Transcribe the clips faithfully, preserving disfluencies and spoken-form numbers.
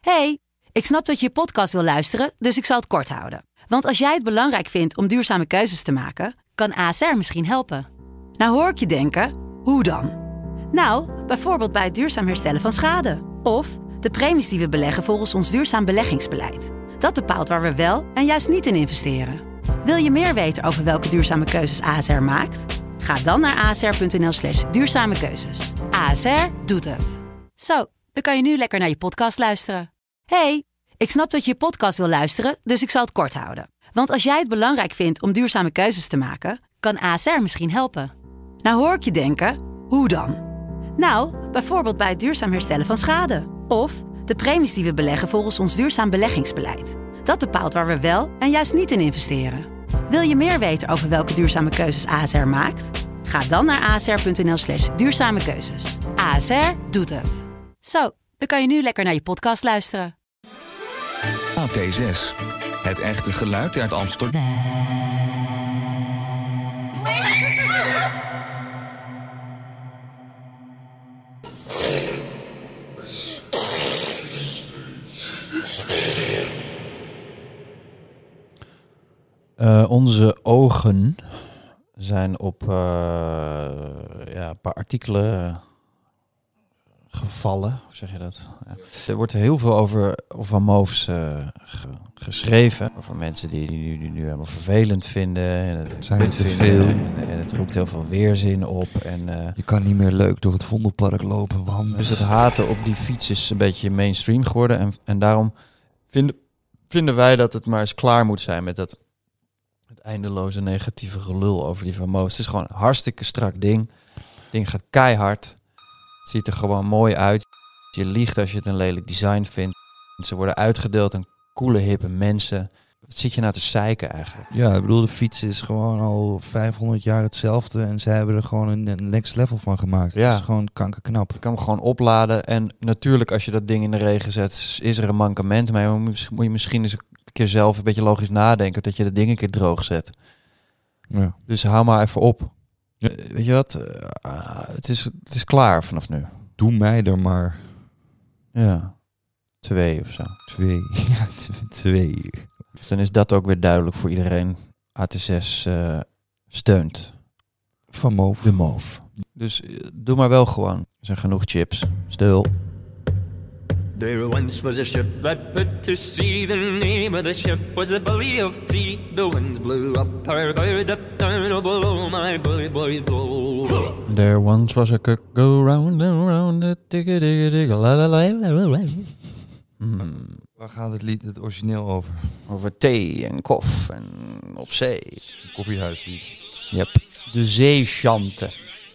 Hey, ik snap dat je je podcast wil luisteren, dus ik zal het kort houden. Want als jij het belangrijk vindt om duurzame keuzes te maken, kan A S R misschien helpen. Nou hoor ik je denken, hoe dan? Nou, bijvoorbeeld bij het duurzaam herstellen van schade. Of de premies die we beleggen volgens ons duurzaam beleggingsbeleid. Dat bepaalt waar we wel en juist niet in investeren. Wil je meer weten over welke duurzame keuzes A S R maakt? Ga dan naar asr.nl slash duurzame keuzes. A S R doet het. Zo, dan kan je nu lekker naar je podcast luisteren. Hey, ik snap dat je je podcast wil luisteren, dus ik zal het kort houden. Want als jij het belangrijk vindt om duurzame keuzes te maken, kan A S R misschien helpen. Nou hoor ik je denken, hoe dan? Nou, bijvoorbeeld bij het duurzaam herstellen van schade. Of de premies die we beleggen volgens ons duurzaam beleggingsbeleid. Dat bepaalt waar we wel en juist niet in investeren. Wil je meer weten over welke duurzame keuzes A S R maakt? Ga dan naar asr.nl slash duurzame keuzes. A S R doet het. Zo, dan kan je nu lekker naar je podcast luisteren. A T zes. Het echte geluid uit Amsterdam. Uh, onze ogen zijn op uh, ja, een paar artikelen gevallen. Hoe zeg je dat? Ja. Er wordt heel veel over, over moofs uh, ge, geschreven. Over mensen die die nu, die nu helemaal vervelend vinden. En het zijn te vinden, veel. En, en het roept heel veel weerzin op. En, uh, je kan niet meer leuk door het Vondelpark lopen, want... Dus het haten op die fiets is een beetje mainstream geworden. En, en daarom vinden, vinden wij dat het maar eens klaar moet zijn met dat... Het eindeloze negatieve gelul over die Van Moos. Het is gewoon een hartstikke strak ding. Het ding gaat keihard. Het ziet er gewoon mooi uit. Je liegt als je het een lelijk design vindt. Ze worden uitgedeeld aan coole, hippe mensen. Wat zit je nou te zeiken eigenlijk? Ja, ik bedoel, de fiets is gewoon al vijfhonderd jaar hetzelfde. En zij hebben er gewoon een, een next level van gemaakt. Ja. Het is gewoon kankerknap. Je kan hem gewoon opladen. En natuurlijk, als je dat ding in de regen zet, is er een mankement. Maar moet je misschien eens een keer zelf een beetje logisch nadenken dat je dat ding een keer droog zet. Ja. Dus hou maar even op. Ja. Uh, weet je wat? Uh, het, is, het is klaar vanaf nu. Doe mij er maar. Ja. Twee of zo. Twee. Ja, t- twee. Dus dan is dat ook weer duidelijk voor iedereen. A T zes uh, steunt. Van Moof. De Moof. Dus uh, doe maar wel gewoon. Er zijn genoeg chips. Stil. There once was a ship that put to sea. The name of the ship was a Bully of Tea. The winds blew up her bow, up down, oh below my bully boys blow. There once was a cook go round and round the digga digga digga la la la la la. Hmm. Waar gaat het lied, het origineel over? Over thee en kof en op zee. Koffiehuislied. Yep. De zeechanten.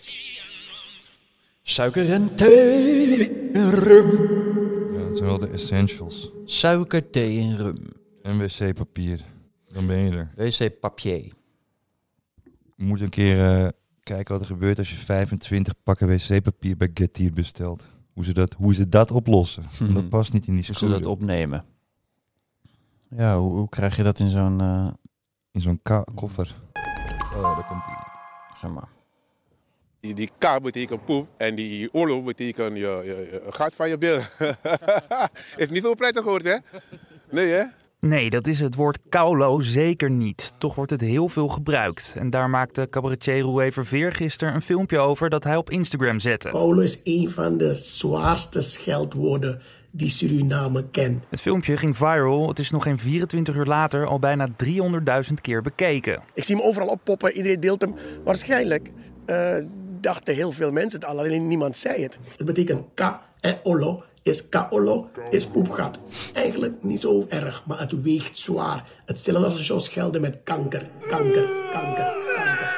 Suiker en thee en rum. Ja, dat zijn wel de essentials. Suiker, thee en rum. En wc-papier. Dan ben je er. Wc-papier. Je moet een keer uh, kijken wat er gebeurt als je vijfentwintig pakken wc-papier bij Getir bestelt. Hoe ze dat, hoe ze dat oplossen. Hmm. Dat past niet in die Hoe schoenen. ze dat opnemen. Ja, hoe, hoe krijg je dat in zo'n... Uh... In zo'n ka- koffer. Oh, daar komt ie. Zeg maar. Die, die K betekent poep en die olo betekent je, je, je gaat van je bil. Heeft niet veel prettig gehoord, hè? Nee, hè? Nee, dat is het woord kaulo zeker niet. Toch wordt het heel veel gebruikt. En daar maakte cabaretier Roué Verveer gisteren een filmpje over dat hij op Instagram zette. Kaulo is een van de zwaarste scheldwoorden die Suriname kent. Het filmpje ging viral. Het is nog geen vierentwintig uur later al bijna driehonderdduizend keer bekeken. Ik zie hem overal oppoppen, iedereen deelt hem. Waarschijnlijk uh, dachten heel veel mensen het al, alleen niemand zei het. Het betekent ka en olo. Is kaolo, is poepgat. Eigenlijk niet zo erg, maar het weegt zwaar. Hetzelfde als je zou schelden met kanker, kanker, kanker, kanker,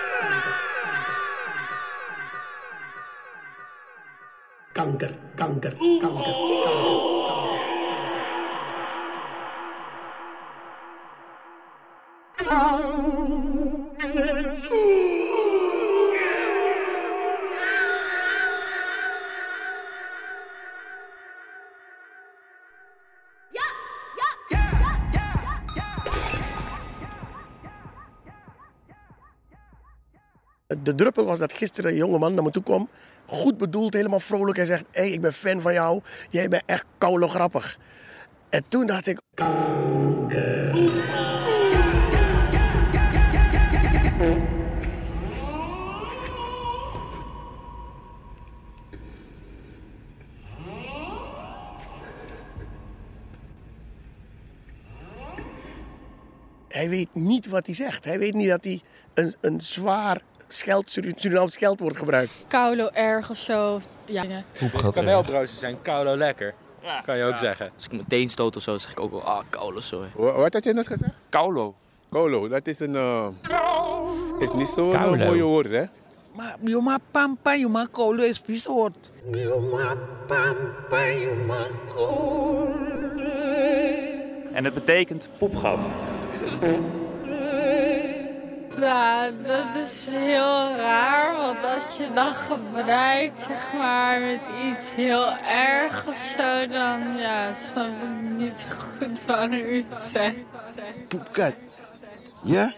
kanker, kanker, kanker, kanker, kanker. De druppel was dat gisteren een jongeman naar me toe kwam. Goed bedoeld, helemaal vrolijk. Hij zegt, hé, hey, ik ben fan van jou. Jij bent echt koulo grappig. En toen dacht ik, kanker. Hij weet niet wat hij zegt. Hij weet niet dat hij een, een zwaar scheld, Surinaams scheldwoord gebruikt. Kaulo erg of zo. Ja. Kaneelbroodjes zijn kaulo lekker. Ja. Kan je ook ja. zeggen. Als ik meteen stoot of zo, zeg ik ook wel, ah, kaulo sorry. Wat had je net gezegd? Kaulo. Kaulo, dat is een... Uh, is niet zo'n mooie woord, hè? Maar Bioma Pampa, Joma Kaulo is vies woord. Bioma Pampa, Joma Kaulo. En het betekent poepgat. Ja, dat is heel raar, want als je dat gebruikt, zeg maar, met iets heel erg of zo, dan ja, snap ik niet goed wat u het zegt. Poepkat. Ja?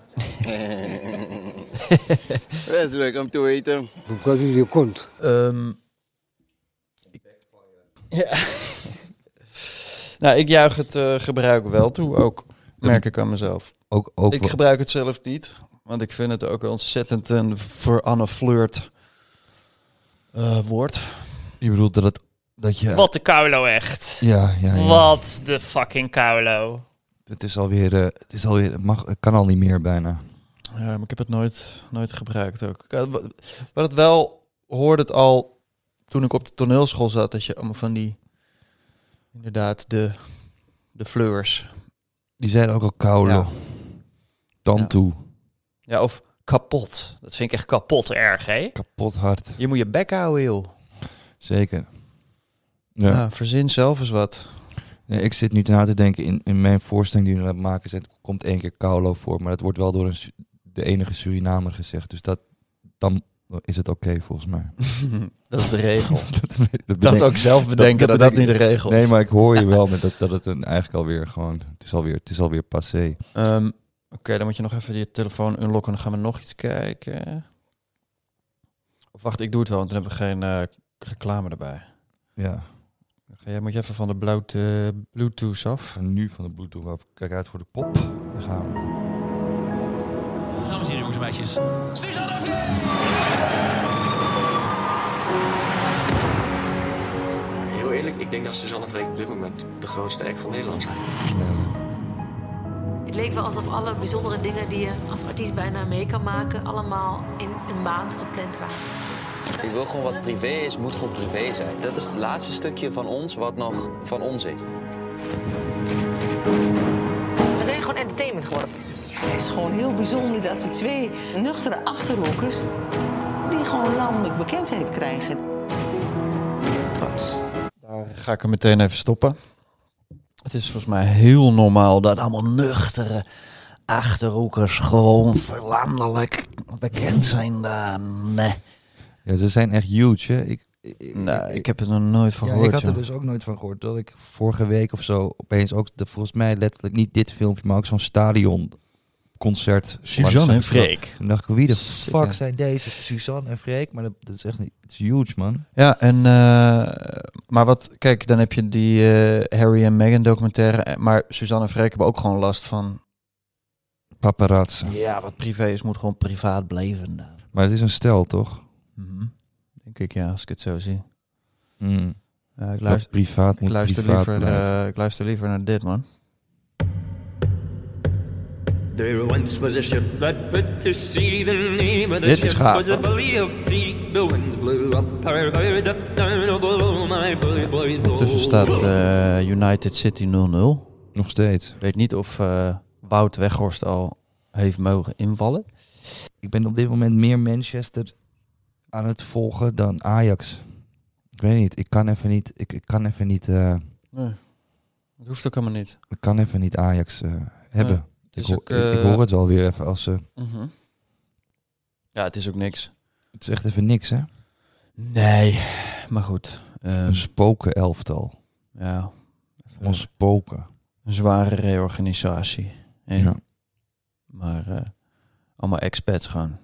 Dat is leuk om te weten. Poepkat is je kont. Um, ik... Ja. Nou, ik juich het uh, gebruik wel toe, ook merk ik aan mezelf. Ook, ook ik gebruik het zelf niet, want ik vind het ook ontzettend een veranafleurd uh, woord. Je bedoelt dat het dat je. Wat de kaulo echt. Ja, ja, ja. Wat de fucking kaulo. Het is alweer, uh, het is alweer, het mag, het kan al niet meer bijna. Ja, maar ik heb het nooit, nooit gebruikt ook. Wat het wel hoorde het al toen ik op de toneelschool zat, dat je allemaal van die, inderdaad de, de fleurs. Die zeiden ook al kaulo. Ja. Tantoe. Ja. ja, of kapot. Dat vind ik echt kapot erg, hè? Kapot hard. Je moet je bek houden, joh. Zeker. Ja. Ja, verzin zelf eens wat. Ja, ik zit nu na te denken, in, in mijn voorstelling die we aan het maken zijn, komt één keer kaulo voor, maar dat wordt wel door een, de enige Surinamer gezegd. Dus dat, dan is het oké, okay, volgens mij. Dat is de regel. dat, dat, dat ook zelf bedenken dat dat, dat, dat niet de regel is. Nee, maar ik hoor je wel met dat, dat het een, eigenlijk alweer gewoon, het is alweer, het is alweer passé. Um, Oké, okay, dan moet je nog even je telefoon unlocken en dan gaan we nog iets kijken. Of wacht, ik doe het wel, want dan hebben we geen uh, reclame erbij. Ja. Jij moet je even van de bloot, uh, Bluetooth af. En nu van de Bluetooth af. Kijk uit voor de pop. Daar gaan we. Dames en heren, jongens en meisjes. Suzanne Freek! Heel eerlijk, ik denk dat Suzanne Freek op dit moment de grootste act van Nederland zijn. Het leek wel alsof alle bijzondere dingen die je als artiest bijna mee kan maken, allemaal in een maand gepland waren. Ik wil gewoon wat privé is, moet gewoon privé zijn. Dat is het laatste stukje van ons wat nog van ons is. We zijn gewoon entertainment geworden. Ja, het is gewoon heel bijzonder dat die twee nuchtere achterhoekers die gewoon landelijk bekendheid krijgen. Trots. Daar ga ik er meteen even stoppen. Het is volgens mij heel normaal dat allemaal nuchtere achterhoekers gewoon landelijk bekend zijn. Dan. Nee. Ja, ze zijn echt huge, hè? Ik, ik, nou, ik, ik heb er nog nooit van ja, gehoord. Ik had er joh. dus ook nooit van gehoord. Dat ik vorige week of zo opeens ook, de, volgens mij letterlijk niet dit filmpje, maar ook zo'n stadionconcert. Suzanne en Freek. Toen dacht ik, wie de fuck zijn deze? Suzanne en Freek? Maar dat, dat is echt niet, het is huge, man. Ja, en uh, maar wat, kijk, dan heb je die uh, Harry en Meghan documentaire, maar Suzanne en Freek hebben ook gewoon last van paparazzi. Ja, wat privé is, moet gewoon privaat blijven. Dan. Maar het is een stel, toch? Mm-hmm. Denk ik, ja, als ik het zo zie. Mm. Uh, ik luister, privaat ik moet luister privaat liever, uh, ik luister liever naar dit, man. There once was a ship that put to sea. The name of the dit ship gaaf, was a belly of tea. The winds blew up her bow, up down, oh below my bully boys blow. Tussen staat uh, United City nul nul. Nog steeds. Weet niet of uh, Wout Weghorst al heeft mogen invallen. Ik ben op dit moment meer Manchester aan het volgen dan Ajax. Ik weet niet, ik kan even niet... Ik, ik kan even niet... Uh, nee, dat hoeft ook helemaal niet. Ik kan even niet Ajax uh, hebben. Nee, ik, ho- ook, uh, ik, ik hoor het wel weer even als ze... Uh, uh-huh. Ja, het is ook niks. Het is echt even niks, hè? Nee, maar goed. Um, een spoken elftal. Ja. Even een spoken. Een zware reorganisatie. Hè? Ja. Maar uh, allemaal expats gewoon.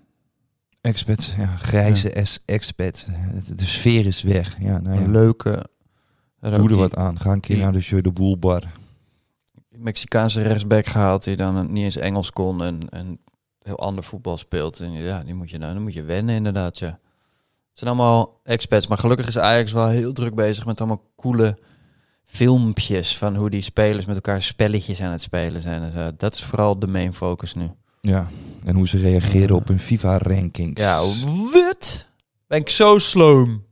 Expats, ja. Grijze ja. expats. De sfeer is weg. Ja, nou ja. Een leuke, Er Doe ook er die- wat aan. Ga een keer die- naar de Jeu de Boel bar. Mexicaanse rechtsback gehaald die dan niet eens Engels kon en, en heel ander voetbal speelt. En ja, die moet je nou, dan moet je wennen inderdaad, ja. Het zijn allemaal expats, maar gelukkig is Ajax wel heel druk bezig met allemaal coole filmpjes van hoe die spelers met elkaar spelletjes aan het spelen zijn en zo. Dat is vooral de main focus nu. Ja, en hoe ze reageren op hun FIFA-rankings. Ja, wat? Ben ik zo sloom?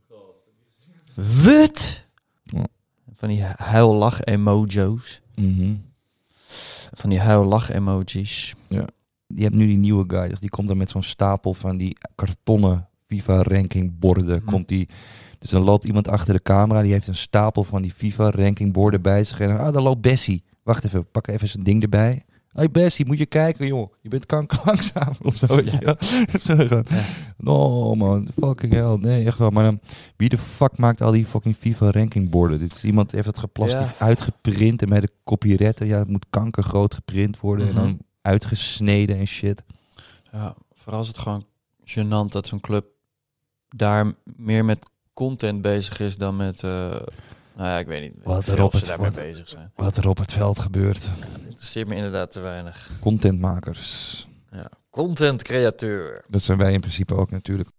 Wat? Ja. Van die huil-lach-emojo's. Mhm. Van die huil-lach-emojis. Ja. Je hebt nu die nieuwe guy, die komt dan met zo'n stapel van die kartonnen FIFA-rankingborden. Komt die, dus dan loopt iemand achter de camera, die heeft een stapel van die FIFA-rankingborden bij zich. En ah, daar loopt Bessie. Wacht even, pak even zijn ding erbij. Hey Bessie, moet je kijken, joh. Je bent kankerlangzaam of zo. Weet je wel. Zo gaan. No man, fucking hell. Nee, echt wel. Maar dan, wie de fuck maakt al die fucking FIFA-rankingborden? Dit is iemand heeft het geplastisch Ja. uitgeprint en met de copyretten. Ja, het moet kankergroot geprint worden Mhm. en dan uitgesneden en shit. Ja, vooral is het gewoon gênant dat zo'n club daar meer met content bezig is dan met... uh, nou ja, ik weet niet Wat veel er op ze het, daarmee wat, bezig zijn. wat er op het veld gebeurt. Dat interesseert me inderdaad te weinig. Contentmakers. Ja. Content createur. Dat zijn wij in principe ook natuurlijk.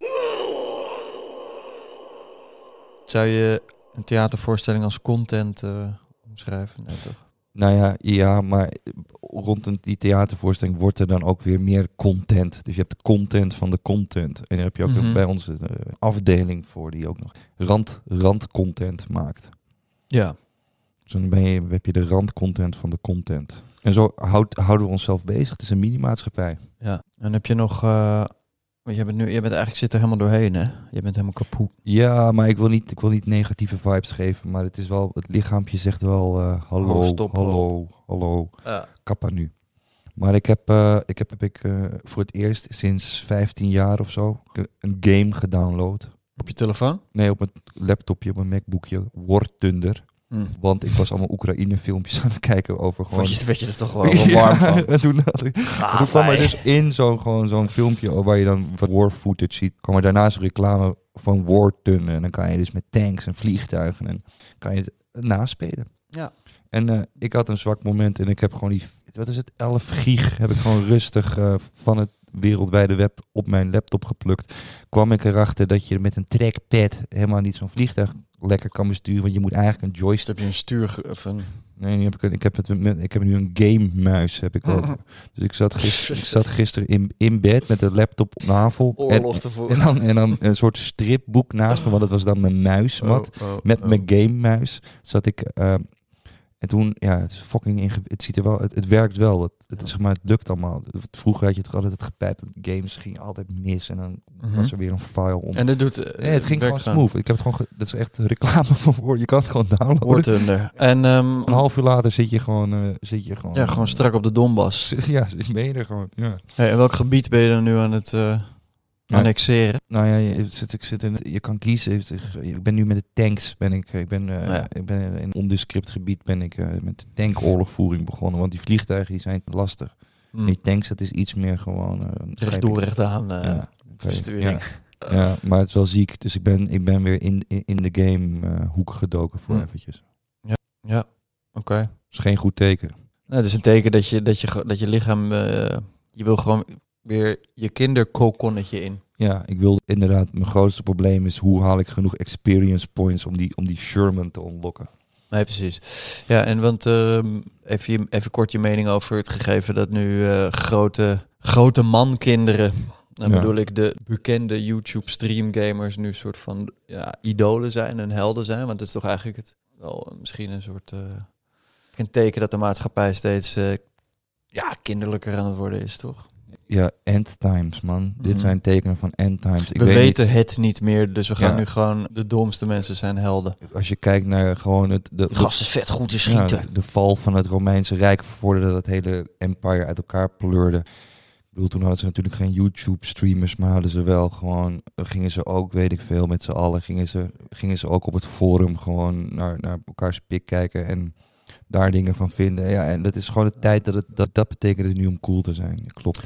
Zou je een theatervoorstelling als content uh, omschrijven? Nee, toch? Nou ja, ja, maar rond een, die theatervoorstelling wordt er dan ook weer meer content. Dus je hebt de content van de content. En dan heb je ook Mhm. bij ons een uh, afdeling voor die ook nog rand, randcontent maakt. Ja. Dus dan ben je, heb je de randcontent van de content. En zo houd, houden we onszelf bezig. Het is een mini-maatschappij. Ja. En heb je nog... Uh, want je bent nu, je bent eigenlijk zit er helemaal doorheen, hè? Je bent helemaal kapot. Ja, maar ik wil niet, ik wil niet negatieve vibes geven. Maar het is wel, het lichaampje zegt wel, uh, hallo, Oh, stop, hallo, hallo, Ja. kappa nu. Maar ik heb, uh, ik heb, heb ik, uh, voor het eerst sinds vijftien jaar of zo een game gedownload. Op je telefoon? Nee, op mijn laptopje, op mijn MacBookje. War Thunder. Hmm. Want ik was allemaal Oekraïne filmpjes aan het kijken over gewoon... Vond je, werd je er toch wel, wel warm van? En toen, had ik, Ga toen kwam er wij. dus in zo'n gewoon zo'n filmpje waar je dan war footage ziet. Kwam er daarnaast een reclame van War Thunder. En dan kan je dus met tanks en vliegtuigen en kan je het naspelen. Ja. En uh, ik had een zwak moment en ik heb gewoon die, wat is het, elf gig heb ik gewoon rustig uh, van het wereldwijde web op mijn laptop geplukt. Kwam ik erachter dat je met een trackpad helemaal niet zo'n vliegtuig lekker kan besturen, want je moet eigenlijk een joystick... Heb je een stuur... Ge- of een... Nee, nu heb ik, een, ik, heb het met, ik heb nu een game muis heb ik ook. Dus ik zat, gister, ik zat gisteren in, in bed met de laptop op navel. Oorlog en, te voeren. en, dan, en dan een soort stripboek naast me, want dat was dan mijn muismat. Oh, oh, met oh. mijn game muis zat ik... Uh, en toen, ja, het is fucking ingewikkeld. Het ziet er wel, het, het werkt wel. Het, het, zeg maar, het lukt allemaal. Vroeger had je toch altijd het gepijp. Games gingen altijd mis en dan Mhm. was er weer een file om. En dit doet... Uh, nee, het ging gewoon werkt smooth. Ik heb het gewoon, ge- dat is echt reclame voor. Je kan het gewoon downloaden. War Thunder. En um, een half uur later zit je gewoon, uh, zit je gewoon. Ja, gewoon strak op de Donbass. Ja, ben je er gewoon. Ja. Hey, en welk gebied ben je dan nu aan het uh, annexeren? Nou ja, je, zit, ik zit in, je kan kiezen. Ik ben nu met de tanks. Ben ik, ik ben, uh, ja. ik ben in een ondescript gebied ben ik uh, met de tankoorlogvoering begonnen. Want die vliegtuigen die zijn lastig. Hmm. Die tanks, dat is iets meer gewoon. Uh, rechtdoor, rechtaan. Uh, ja, besturing. Ja. Ja, maar het is wel ziek. Dus ik ben, ik ben weer in, in, in de game uh, hoek gedoken voor hm. eventjes. Ja, ja. oké. Okay. Dat is geen goed teken. Nou, het is een teken dat je, dat je, dat je lichaam... Uh, je wil gewoon weer je kinderkokonnetje in. Ja, ik wil inderdaad... Mijn grootste probleem is hoe haal ik genoeg experience points om die, om die Sherman te unlocken. Nee, precies. Ja, en want uh, even, even kort je mening over het gegeven dat nu uh, grote, grote mankinderen... Dan ja. bedoel ik de bekende YouTube streamgamers nu soort van ja, idolen zijn en helden zijn. Want het is toch eigenlijk het, wel misschien een soort... Uh, een teken dat de maatschappij steeds uh, ja, kinderlijker aan het worden is, toch? Ja, end times, man. Mm-hmm. Dit zijn tekenen van end times. Ik we weet weten niet... het niet meer, dus we gaan ja. nu gewoon... De domste mensen zijn helden. Als je kijkt naar gewoon het... De, de gast is vet goed te schieten. Ja, de, de val van het Romeinse Rijk voordat het hele empire uit elkaar pleurde. Ik bedoel, toen hadden ze natuurlijk geen YouTube-streamers, maar hadden ze wel gewoon... Gingen ze ook, weet ik veel, met z'n allen... Gingen ze, gingen ze ook op het forum gewoon naar, naar elkaars pik kijken en... daar dingen van vinden. Ja, en dat is gewoon de tijd dat het dat, dat betekent het nu om cool te zijn. Klopt.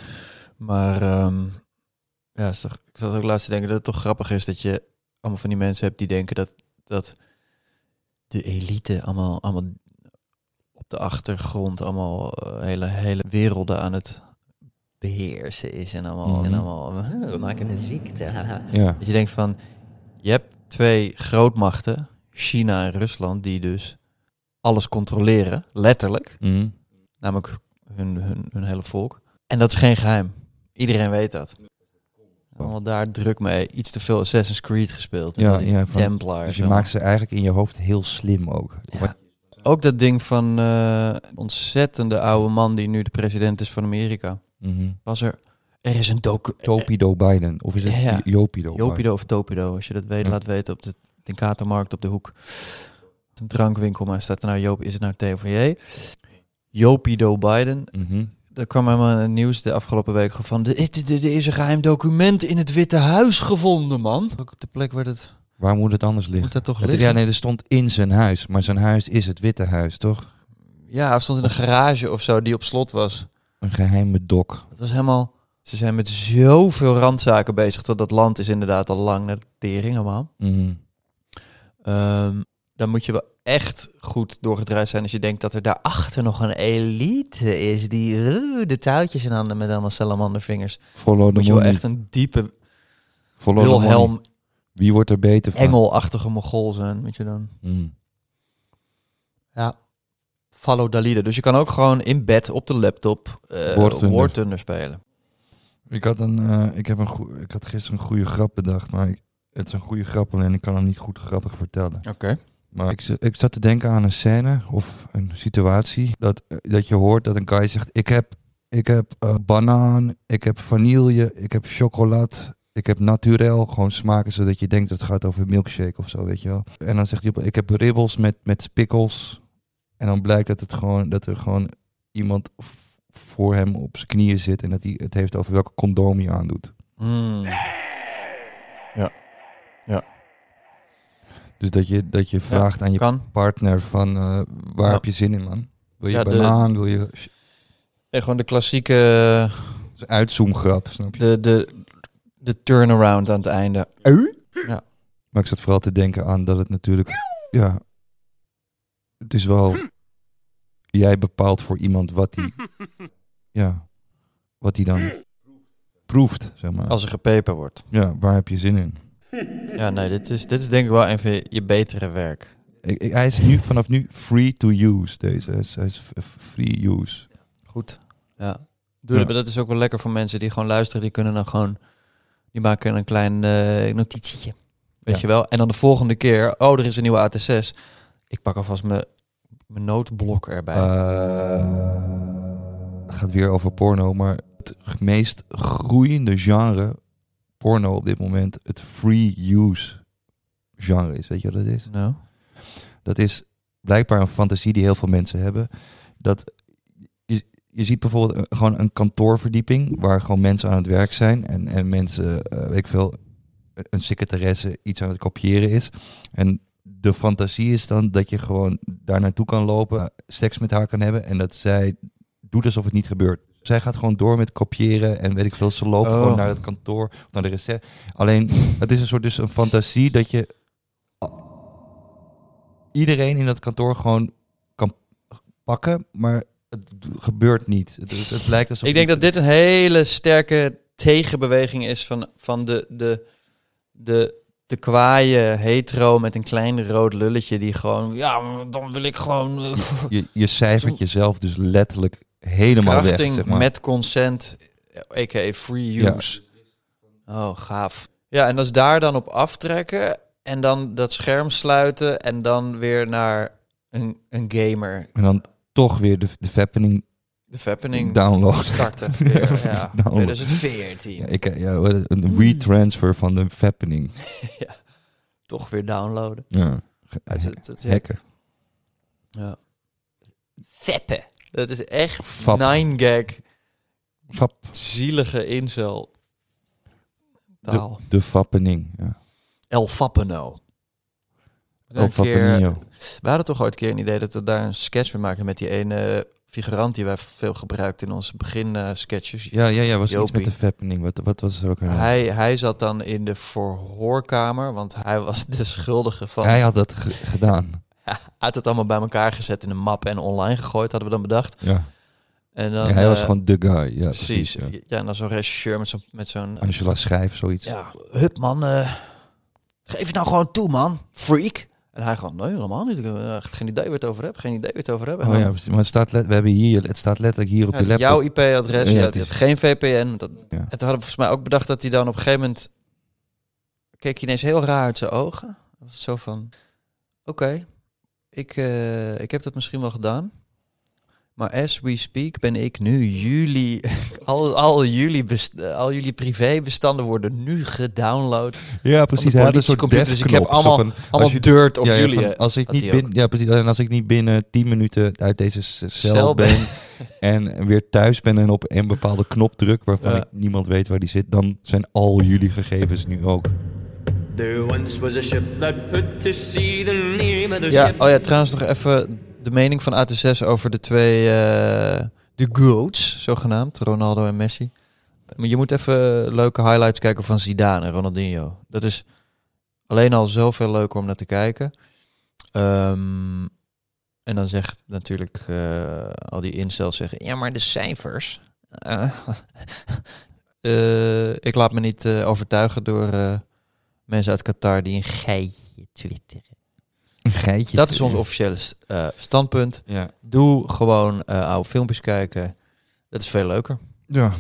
Maar um, ja, is toch, ik zat ook laatst te denken dat het toch grappig is dat je allemaal van die mensen hebt die denken dat, dat de elite allemaal, allemaal op de achtergrond allemaal uh, hele, hele werelden aan het beheersen is. En allemaal, Mm-hmm. en allemaal uh, we maken een ziekte. Ja. Dat je denkt van, je hebt twee grootmachten, China en Rusland, die dus alles controleren, letterlijk. Mm. Namelijk hun, hun, hun hele volk. En dat is geen geheim. Iedereen weet dat. Allemaal daar druk mee. Iets te veel Assassin's Creed gespeeld. Met Ja, al die ja, van- Templars. dus je en maakt ze eigenlijk in je hoofd heel slim ook. Ja. Ook dat ding van uh, ontzettende oude man die nu de president is van Amerika. Mm-hmm. Was er... Er is een docu... Topido Biden. Of is het Ja. Jopido? Jopido of Topido. Als je dat weet, Ja. laat weten op de Denkatermarkt op de hoek. Een drankwinkel, maar staat er nou Joop, is het nou T of J? Jopido Biden. Mm-hmm. Er kwam helemaal in het nieuws de afgelopen week van... Er is een geheim document in het Witte Huis gevonden, man. Ook op de plek waar het... Waar moet het anders liggen? Moet dat toch Het- liggen? Ja, nee, er stond in zijn huis. Maar zijn huis is het Witte Huis, toch? Ja, hij stond in een garage of zo die op slot was. Een geheime dok. Het was helemaal... Ze zijn met zoveel randzaken bezig... dat dat land is inderdaad al lang naar de tering allemaal. Mm. Um, dan moet je wel echt goed doorgedraaid zijn... als je denkt dat er daarachter nog een elite is... die uh, de touwtjes in handen met allemaal salamandervingers. Follow the Moet je wel money. echt een diepe Follow the Wilhelm... money. Wie wordt er beter van? engelachtige Mongool zijn, weet je dan. Mm. Ja. Follow Dalida. Dus je kan ook gewoon in bed op de laptop uh, War Thunder. War Thunder spelen. Ik had, een, uh, ik, heb een goe- ik had gisteren een goede grap bedacht, maar ik, het is een goede grap alleen ik kan hem niet goed grappig vertellen. Oké. Okay. Maar ik, z- ik zat te denken aan een scène of een situatie dat, uh, dat je hoort dat een guy zegt: ik heb, ik heb uh, banaan, ik heb vanille, ik heb chocolade, ik heb naturel. Gewoon smaken zodat je denkt dat het gaat over milkshake of zo, weet je wel. En dan zegt hij: op, ik heb ribbels met, met spikkels. En dan blijkt dat, het gewoon, dat er gewoon iemand voor hem op zijn knieën zit en dat hij het heeft over welke condoom je aandoet. Mm. Ja. Ja. Dus dat je, dat je vraagt ja, aan je kan. partner van uh, waar ja. heb je zin in, man? Wil je ja, banaan? De, wil je... Nee, gewoon de klassieke... uitzoomgrap, snap je? De, de, de turnaround aan het einde. Uh? Ja. Maar ik zat vooral te denken aan dat het natuurlijk... Ja, het is wel... Jij bepaalt voor iemand wat hij... Ja, wat hij dan proeft, zeg maar. Als er gepeper wordt. Ja, waar heb je zin in? Ja, nee, dit is, dit is denk ik wel een van je, je betere werk. Ik, ik, hij is nu vanaf nu free to use, deze. Hij is, hij is free use. Goed, ja. Doe ja. Dat is ook wel lekker voor mensen die gewoon luisteren. Die kunnen dan gewoon... Die maken een klein uh, notitietje. Weet ja. je wel? En dan de volgende keer... Oh, er is een nieuwe A T zes. Ik pak alvast mijn, mijn noodblok erbij. Uh, het gaat weer over porno, maar het meest groeiende genre porno op dit moment het free use genre is. Weet je wat dat is? Nou. Dat is blijkbaar een fantasie die heel veel mensen hebben. Dat je, je ziet bijvoorbeeld uh, gewoon een kantoorverdieping waar gewoon mensen aan het werk zijn en, en mensen, uh, weet ik veel, een secretaresse iets aan het kopiëren is. En de fantasie is dan dat je gewoon daar naartoe kan lopen, seks met haar kan hebben en dat zij doet alsof het niet gebeurt. Zij gaat gewoon door met kopiëren en weet ik veel, ze loopt oh. gewoon naar het kantoor, naar de receptie. Alleen, het is een soort dus een fantasie dat je iedereen in dat kantoor gewoon kan pakken, maar het gebeurt niet. Het, het, het lijkt alsof... Ik denk dat dit een hele sterke tegenbeweging is van, van de, de, de, de kwaaie hetero met een klein rood lulletje die gewoon, ja, dan wil ik gewoon... Uh, je, je cijfert jezelf dus letterlijk helemaal weg, zeg maar. Met consent, a k a free use. Ja. Oh, gaaf. Ja, en dat is daar dan op aftrekken en dan dat scherm sluiten en dan weer naar een, een gamer. En dan toch weer de, de Fappening... De Fappening download. Starten weer, ja. twintig veertien. Ja, ik, ja, een retransfer van de Fappening. Ja, toch weer downloaden. Ja, het, het, het, hacken. Ja. Fappen. Dat is echt Fap. nine gag. Fap. Zielige incel. De, de Fappening, ja. El Fappeno. El Fappenino. We hadden toch ooit een keer een idee dat we daar een sketch mee maken met die ene figurant die wij veel gebruikten in onze begin uh, sketches. Ja, ja, ja, was Jopie. Iets met de Fappening. Wat, wat was er ook? Een... Hij, hij zat dan in de verhoorkamer, want hij was de schuldige van... Hij had dat ge- gedaan. hij had het allemaal bij elkaar gezet in een map en online gegooid, hadden we dan bedacht. Ja. En dan, ja, hij was uh, gewoon de guy. Ja, precies. precies ja. ja, en dan zo'n regisseur met, zo, met zo'n... Angela Schijf, zoiets. Ja, hup man, uh, geef het nou gewoon toe man, freak. En hij gewoon, nee, helemaal niet. Ik heb echt geen idee waar het over heb. Geen idee waar het over heb. Oh ja, maar het staat, let, we hebben hier, het staat letterlijk hier op ja, je laptop. Jouw I P-adres, ja, ja, het is... geen V P N. Dat, ja. En toen hadden we volgens mij ook bedacht dat hij dan op een gegeven moment... keek hij ineens heel raar uit zijn ogen. Dat was zo van, oké, okay, ik, uh, ik heb dat misschien wel gedaan. Maar as we speak ben ik nu jullie... al, al, jullie best, al jullie privébestanden worden nu gedownload. Ja, precies. Hij had een soort computer, dus ik heb allemaal, van, allemaal je, dirt op ja, ja, jullie. Van, als ik niet bin, ja, precies. En als ik niet binnen tien minuten uit deze cel, cel ben en weer thuis ben en op een bepaalde knop druk waarvan ja. ik niemand weet waar die zit, dan zijn al jullie gegevens nu ook. There once was a ship that put to sea, the name of the ja, ship. Oh ja, trouwens nog even de mening van A T zes over de twee, uh, de GOATs, zogenaamd, Ronaldo en Messi. Maar je moet even leuke highlights kijken van Zidane en Ronaldinho. Dat is alleen al zoveel leuker om naar te kijken. Um, en dan zegt natuurlijk uh, al die incels zeggen, ja maar de cijfers. Uh, uh, ik laat me niet uh, overtuigen door uh, mensen uit Qatar die een geitje twitteren. Een geitje. Dat is ons officiële uh, standpunt. Ja. Doe gewoon uh, oude filmpjes kijken. Dat is veel leuker. Ja.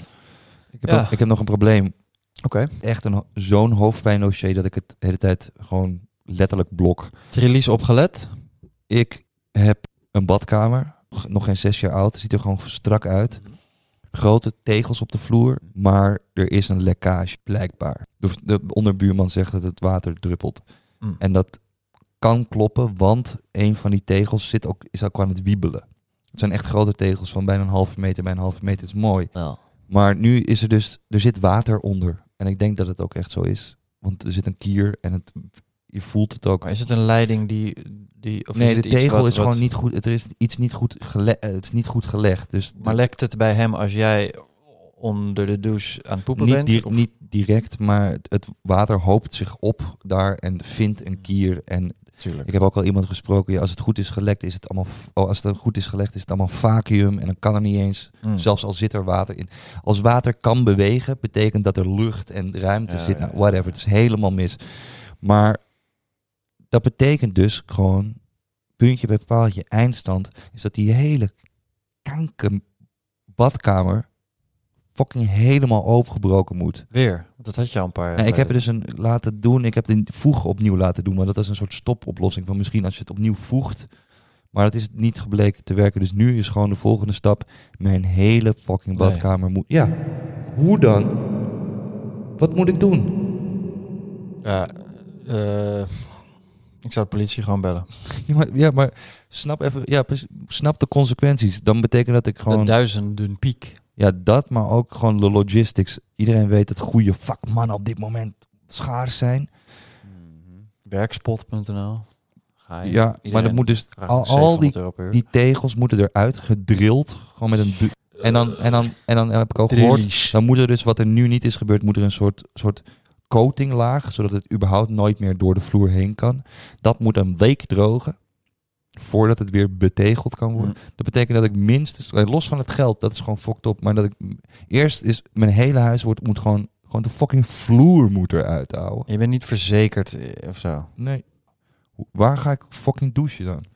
Ik heb, ja. Ook, ik heb nog een probleem. Oké. Okay. Echt een, zo'n hoofdpijndossier dat ik het de hele tijd gewoon letterlijk blok. Trillies opgelet? Ik heb een badkamer. Nog geen zes jaar oud. Het ziet er gewoon strak uit. Grote tegels op de vloer. Maar er is een lekkage, blijkbaar. De, de onderbuurman zegt dat het water druppelt. Mm. En dat kan kloppen, want een van die tegels zit ook, is ook aan het wiebelen. Het zijn echt grote tegels van bijna een halve meter bij een halve meter. Het is mooi. Ja. Maar nu is er dus, er zit water onder. En ik denk dat het ook echt zo is. Want er zit een kier en het, je voelt het ook. Maar is het een leiding die... die of nee, is de het tegel wat, is wat... gewoon niet goed. Er is iets niet goed, gele, het is niet goed gelegd. Dus maar lekt het bij hem als jij onder de douche aan het poepen niet bent? Di- of? Niet direct, maar het, het water hoopt zich op daar en vindt een kier. En Tuurlijk. Ik heb ook al iemand gesproken, ja, als het goed is gelekt, is het allemaal, oh, als het goed is gelegd, is het allemaal vacuüm en dan kan er niet eens, mm. zelfs al zit er water in. Als water kan bewegen, betekent dat er lucht en ruimte ja, zit. Ja, nou, whatever, het is helemaal mis. Maar dat betekent dus gewoon, puntje bij paaltje, eindstand, is dat die hele kanker badkamer fucking helemaal opengebroken moet. Weer? Dat had je al een paar jaar nee, ik heb het dus een laten doen. Ik heb de voegen opnieuw laten doen. Maar dat is een soort stopoplossing van misschien als je het opnieuw voegt. Maar dat is niet gebleken te werken. Dus nu is gewoon de volgende stap. Mijn hele fucking badkamer nee. moet... Ja, hoe dan? Wat moet ik doen? Ja, uh, ik zou de politie gewoon bellen. Ja, maar, ja, maar snap even... Ja, snap de consequenties. Dan betekent dat ik gewoon... De duizenden piek. Ja, dat, maar ook gewoon de logistics. Iedereen weet dat goede vakmannen op dit moment schaars zijn. Mm-hmm. Werkspot punt n l. Ga je, ja, maar dat moet dus al, al die, die tegels moeten eruit gedrild, gewoon met een du- en dan en dan en dan heb ik ook gehoord, dan moet er dus wat er nu niet is gebeurd, moet er een soort soort coatinglaag, zodat het überhaupt nooit meer door de vloer heen kan. Dat moet een week drogen voordat het weer betegeld kan worden. Mm. Dat betekent dat ik minstens, los van het geld, dat is gewoon fucked up, maar dat ik eerst is mijn hele huis wordt moet gewoon gewoon de fucking vloer moet eruit houden. Je bent niet verzekerd of zo. Nee. Waar ga ik fucking douchen dan?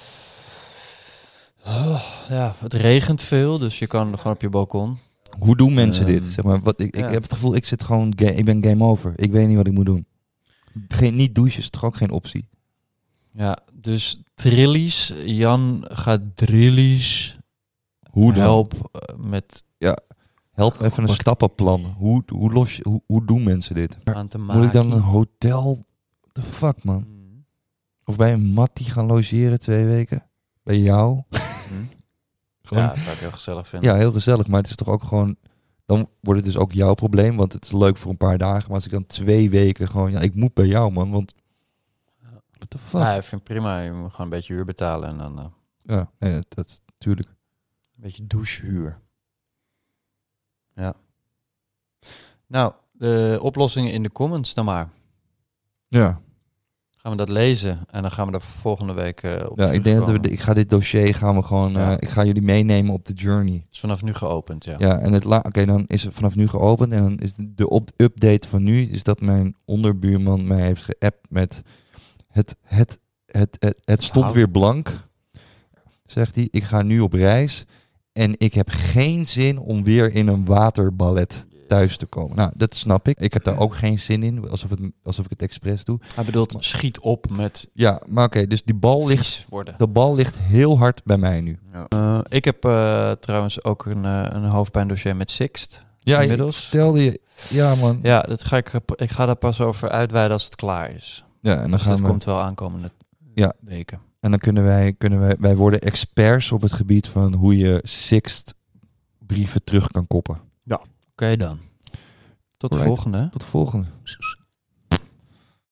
Oh, ja, het regent veel, dus je kan gewoon op je balkon. Hoe doen mensen um, dit? Zeg maar, wat, ik, ja. ik heb het gevoel, ik zit gewoon, ga- ik ben game over. Ik weet niet wat ik moet doen. Geen, niet douchen is toch ook geen optie? Ja, dus trillies. Jan gaat drillies. Hoe dan? Help uh, met... Ja, help even een stappenplan. Hoe, hoe, los je, hoe, hoe doen mensen dit? Aan te Moet ik dan een hotel... The fuck, man? Mm. Of bij een mattie gaan logeren twee weken? Bij jou? Mm. Gewoon, ja, dat zou ik heel gezellig vinden. ja, heel gezellig. Maar het is toch ook gewoon... Dan wordt het dus ook jouw probleem. Want het is leuk voor een paar dagen. Maar als ik dan twee weken gewoon... Ja, ik moet bij jou, man. Want... What the fuck? Ja, ik vind het prima. Je moet gewoon een beetje huur betalen. En dan... Uh, ja, nee, dat, dat natuurlijk. Een beetje douchehuur. Ja. Nou, de oplossingen in de comments dan maar. Ja. Gaan gaan we dat lezen en dan gaan we er volgende week uh, op Ja, ik denk dat we, de, ik ga dit dossier gaan we gewoon, ja. uh, ik ga jullie meenemen op de journey. Het is vanaf nu geopend, ja. Ja, en het la- oké, okay, dan is het vanaf nu geopend en dan is de op- update van nu is dat mijn onderbuurman mij heeft geappt met het, het, het, het, het stond wow. weer blank, zegt hij. Ik ga nu op reis en ik heb geen zin om weer in een waterballet thuis te komen. Nou, dat snap ik. Ik heb daar ook geen zin in, alsof, het, alsof ik het expres doe. Hij bedoelt, schiet op met... Ja, maar oké, okay, dus die bal ligt, worden. de bal ligt heel hard bij mij nu. Ja. Uh, ik heb uh, trouwens ook een, uh, een hoofdpijndossier met Sixt. Ja, inmiddels. Je vertelde je... Ja, man. Ja, dat ga ik, ik ga daar pas over uitweiden als het klaar is. Ja, en dan dus gaan dat we... komt wel aankomende ja. weken. En dan kunnen wij, kunnen wij... Wij worden experts op het gebied van hoe je Sixt brieven terug kan koppen. Ja, oké okay dan. Tot de Alright. volgende. Tot de volgende.